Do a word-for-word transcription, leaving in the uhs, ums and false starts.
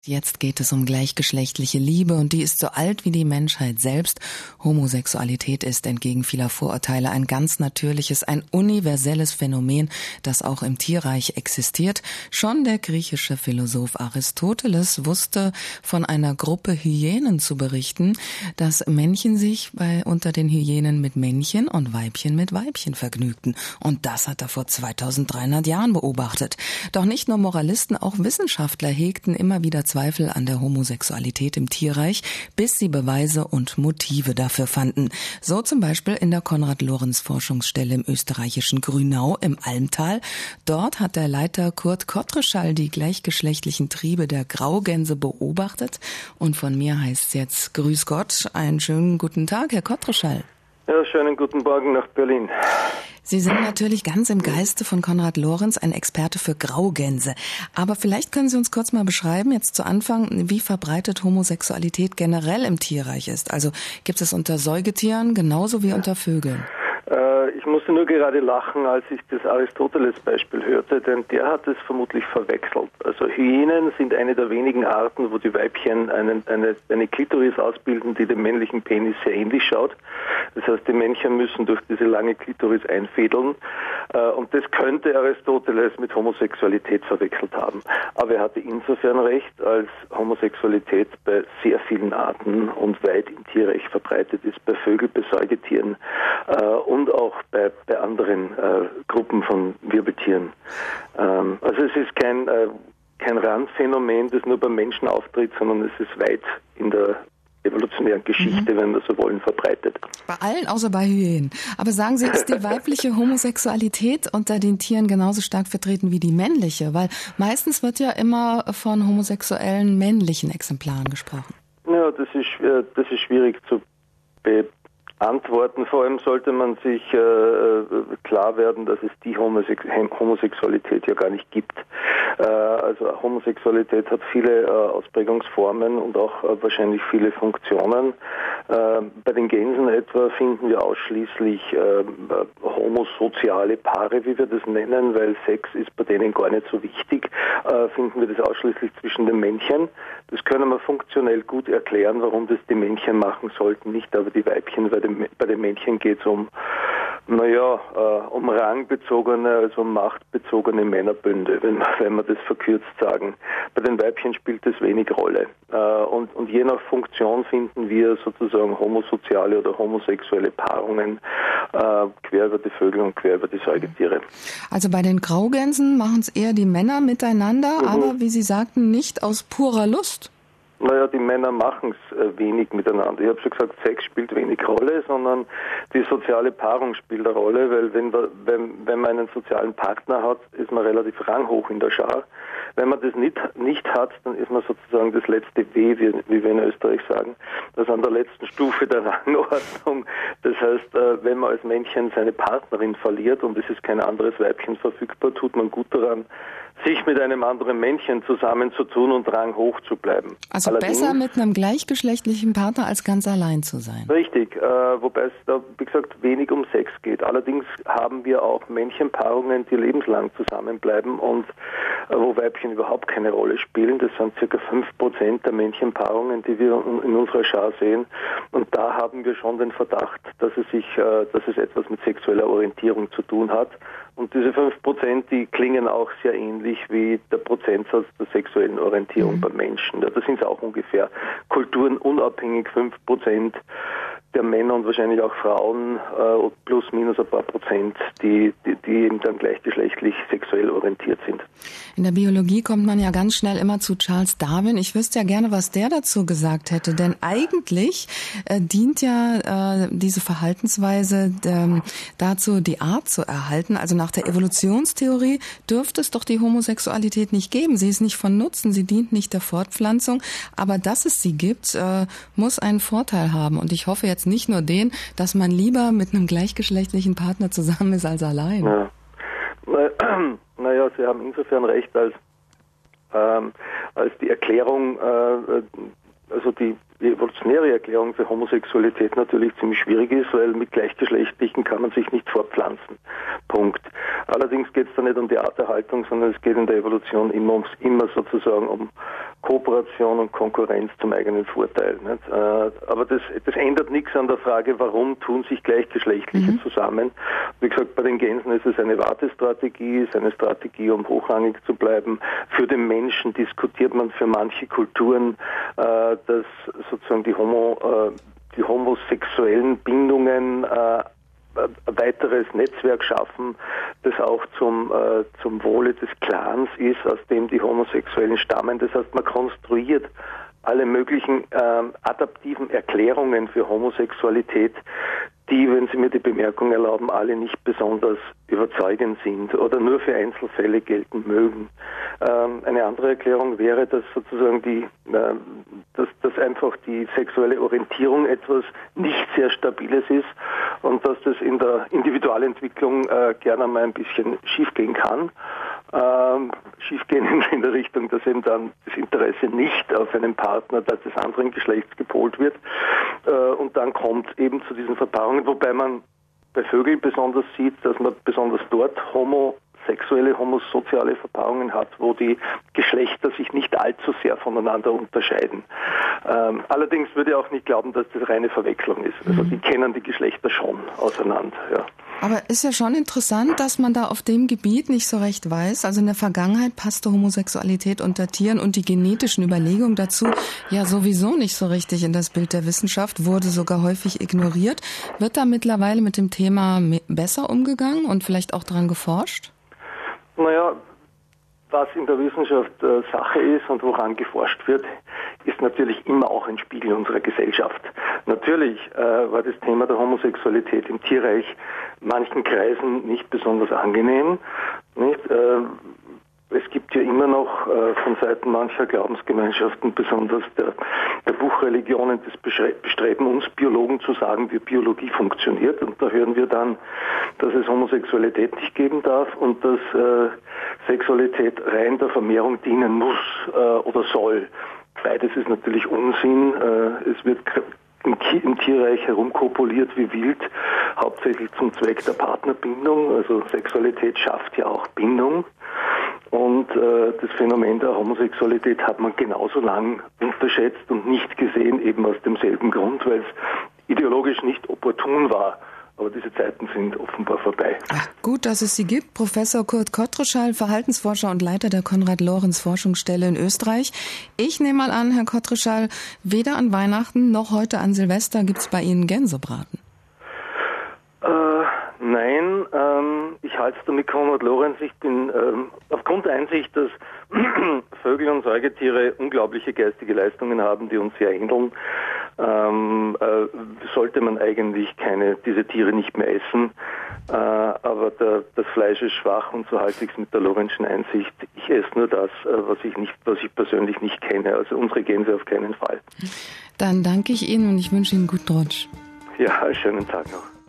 Jetzt geht es um gleichgeschlechtliche Liebe und die ist so alt wie die Menschheit selbst. Homosexualität ist entgegen vieler Vorurteile ein ganz natürliches, ein universelles Phänomen, das auch im Tierreich existiert. Schon der griechische Philosoph Aristoteles wusste von einer Gruppe Hyänen zu berichten, dass Männchen sich bei unter den Hyänen mit Männchen und Weibchen mit Weibchen vergnügten. Und das hat er vor zweitausenddreihundert Jahren beobachtet. Doch nicht nur Moralisten, auch Wissenschaftler hegten immer wieder Zweifel an der Homosexualität im Tierreich, bis sie Beweise und Motive dafür fanden. So zum Beispiel in der Konrad-Lorenz-Forschungsstelle im österreichischen Grünau im Almtal. Dort hat der Leiter Kurt Kottreschall die gleichgeschlechtlichen Triebe der Graugänse beobachtet. Und von mir heißt es jetzt Grüß Gott, einen schönen guten Tag, Herr Kottreschall. Ja, schönen guten Morgen nach Berlin. Sie sind natürlich ganz im Geiste von Konrad Lorenz, ein Experte für Graugänse. Aber vielleicht können Sie uns kurz mal beschreiben, jetzt zu Anfang, wie verbreitet Homosexualität generell im Tierreich ist. Also gibt es unter Säugetieren genauso wie unter Vögeln? Ich musste nur gerade lachen, als ich das Aristoteles-Beispiel hörte, denn der hat es vermutlich verwechselt. Also Hyänen sind eine der wenigen Arten, wo die Weibchen einen, eine, eine Klitoris ausbilden, die dem männlichen Penis sehr ähnlich schaut. Das heißt, die Männchen müssen durch diese lange Klitoris einfädeln. Und das könnte Aristoteles mit Homosexualität verwechselt haben. Aber er hatte insofern recht, als Homosexualität bei sehr vielen Arten und weit im Tierreich verbreitet ist, bei Vögeln, bei Säugetieren und auch bei, bei anderen äh, Gruppen von Wirbeltieren. Ähm, also es ist kein, äh, kein Randphänomen, das nur beim Menschen auftritt, sondern es ist weit in der evolutionären Geschichte, mhm. wenn wir so wollen, verbreitet. Bei allen, außer bei Hyänen. Aber sagen Sie, ist die weibliche Homosexualität unter den Tieren genauso stark vertreten wie die männliche? Weil meistens wird ja immer von homosexuellen männlichen Exemplaren gesprochen. Ja, das ist, das ist schwierig zu be Antworten. Vor allem sollte man sich äh, klar werden, dass es die Homosex- Homosexualität ja gar nicht gibt. Äh, also Homosexualität hat viele äh, Ausprägungsformen und auch äh, wahrscheinlich viele Funktionen. Äh, bei den Gänsen etwa finden wir ausschließlich äh, homosoziale Paare, wie wir das nennen, weil Sex ist bei denen gar nicht so wichtig. Äh, finden wir das ausschließlich zwischen den Männchen. Das können wir funktionell gut erklären, warum das die Männchen machen sollten, nicht aber die Weibchen, weil die bei den Männchen geht es um, naja, äh, um rangbezogene, also um machtbezogene Männerbünde, wenn, wenn wir das verkürzt sagen. Bei den Weibchen spielt das wenig Rolle. Äh, und, und je nach Funktion finden wir sozusagen homosoziale oder homosexuelle Paarungen äh, quer über die Vögel und quer über die Säugetiere. Also bei den Graugänsen machen es eher die Männer miteinander, mhm. aber wie Sie sagten, nicht aus purer Lust. Naja, die Männer machen es äh, wenig miteinander. Ich habe schon gesagt, Sex spielt wenig Rolle, sondern die soziale Paarung spielt eine Rolle, weil wenn, wir, wenn, wenn man einen sozialen Partner hat, ist man relativ ranghoch in der Schar. Wenn man das nicht, nicht hat, dann ist man sozusagen das letzte W, wie, wie wir in Österreich sagen, das an der letzten Stufe der Rangordnung. Das heißt, äh, wenn man als Männchen seine Partnerin verliert und es ist kein anderes Weibchen verfügbar, tut man gut daran, sich mit einem anderen Männchen zusammenzutun und ranghoch zu bleiben. Also Allerdings, besser mit einem gleichgeschlechtlichen Partner als ganz allein zu sein. Richtig, äh, wobei es da, wie gesagt, wenig um Sex geht. Allerdings haben wir auch Männchenpaarungen, die lebenslang zusammenbleiben und äh, wo Weibchen überhaupt keine Rolle spielen. Das sind circa fünf Prozent der Männchenpaarungen, die wir in unserer Schar sehen. Und da haben wir schon den Verdacht, dass es sich, äh, dass es etwas mit sexueller Orientierung zu tun hat. Und diese fünf Prozent, die klingen auch sehr ähnlich wie der Prozentsatz der sexuellen Orientierung mhm. beim Menschen. Ja, da sind es auch ungefähr kulturenunabhängig fünf Prozent der Männer und wahrscheinlich auch Frauen, äh, plus minus ein paar Prozent, die, die, die eben dann gleichgeschlechtlich sexuell orientiert sind. In der Biologie kommt man ja ganz schnell immer zu Charles Darwin. Ich wüsste ja gerne, was der dazu gesagt hätte, denn eigentlich äh, dient ja äh, diese Verhaltensweise äh, dazu, die Art zu erhalten. Also nach der Evolutionstheorie dürfte es doch die Homosexualität nicht geben. Sie ist nicht von Nutzen, sie dient nicht der Fortpflanzung, aber dass es sie gibt, äh, muss einen Vorteil haben. Und ich hoffe jetzt nicht nur den, dass man lieber mit einem gleichgeschlechtlichen Partner zusammen ist als allein. Ja. Naja, Sie haben insofern recht, als, ähm, als die Erklärung, äh, also die die evolutionäre Erklärung für Homosexualität natürlich ziemlich schwierig ist, weil mit Gleichgeschlechtlichen kann man sich nicht fortpflanzen. Punkt. Allerdings geht es da nicht um die Arterhaltung, sondern es geht in der Evolution immer, ums, immer sozusagen um Kooperation und Konkurrenz zum eigenen Vorteil. Nicht? Aber das, das ändert nichts an der Frage, warum tun sich Gleichgeschlechtliche mhm. zusammen. Wie gesagt, bei den Gänsen ist es eine Wartestrategie, ist eine Strategie, um hochrangig zu bleiben. Für den Menschen diskutiert man für manche Kulturen, äh, dass sozusagen die, Homo, äh, die homosexuellen Bindungen äh, ein weiteres Netzwerk schaffen, das auch zum, äh, zum Wohle des Clans ist, aus dem die Homosexuellen stammen. Das heißt, man konstruiert alle möglichen äh, adaptiven Erklärungen für Homosexualität, die, wenn Sie mir die Bemerkung erlauben, alle nicht besonders überzeugend sind oder nur für Einzelfälle gelten mögen. Ähm, eine andere Erklärung wäre, dass sozusagen die, äh, dass, dass einfach die sexuelle Orientierung etwas nicht sehr Stabiles ist und dass das in der Individualentwicklung äh, gerne mal ein bisschen schiefgehen kann. Ähm, schiefgehen in, in der Richtung, dass eben dann das Interesse nicht auf einen Partner des anderen Geschlechts gepolt wird. Äh, und dann kommt eben zu diesen Verpaarungen, wobei man bei Vögeln besonders sieht, dass man besonders dort homosexuelle, homosoziale Verpaarungen hat, wo die Geschlechter sich nicht allzu sehr voneinander unterscheiden. Ähm, allerdings würde ich auch nicht glauben, dass das reine Verwechslung ist. Also die kennen die Geschlechter schon auseinander, ja. Aber ist ja schon interessant, dass man da auf dem Gebiet nicht so recht weiß. Also in der Vergangenheit passte Homosexualität unter Tieren und die genetischen Überlegungen dazu ja sowieso nicht so richtig in das Bild der Wissenschaft, wurde sogar häufig ignoriert. Wird da mittlerweile mit dem Thema besser umgegangen und vielleicht auch daran geforscht? Naja, was in der Wissenschaft äh, Sache ist und woran geforscht wird, ist natürlich immer auch ein Spiegel unserer Gesellschaft. Natürlich äh, war das Thema der Homosexualität im Tierreich manchen Kreisen nicht besonders angenehm. Nicht? Äh, es gibt ja immer noch äh, von Seiten mancher Glaubensgemeinschaften, besonders der, der Buchreligionen, das Bestreben, uns Biologen zu sagen, wie Biologie funktioniert. Und da hören wir dann, dass es Homosexualität nicht geben darf und dass äh, Sexualität rein der Vermehrung dienen muss äh, oder soll. Beides ist natürlich Unsinn. Äh, es wird im, im Tierreich herumkopuliert wie wild, hauptsächlich zum Zweck der Partnerbindung. Also Sexualität schafft ja auch Bindung. Und äh, das Phänomen der Homosexualität hat man genauso lang unterschätzt und nicht gesehen, eben aus demselben Grund, weil es ideologisch nicht opportun war. Aber diese Zeiten sind offenbar vorbei. Ach, gut, dass es sie gibt. Professor Kurt Kottreschall, Verhaltensforscher und Leiter der Konrad-Lorenz-Forschungsstelle in Österreich. Ich nehme mal an, Herr Kottreschall, weder an Weihnachten noch heute an Silvester gibt es bei Ihnen Gänsebraten. Äh, nein, ähm, ich halte es da mit Konrad Lorenz. Ich bin ähm, aufgrund der Einsicht, dass Vögel und Säugetiere unglaubliche geistige Leistungen haben, die uns sehr ähneln, ähm, äh, sollte man eigentlich keine diese Tiere nicht mehr essen. Äh, aber der, das Fleisch ist schwach und so halte ich es mit der Lorenzschen Einsicht. Ich esse nur das, äh, was ich nicht, was ich persönlich nicht kenne. Also unsere Gänse auf keinen Fall. Dann danke ich Ihnen und ich wünsche Ihnen einen guten Rutsch. Ja, einen schönen Tag noch.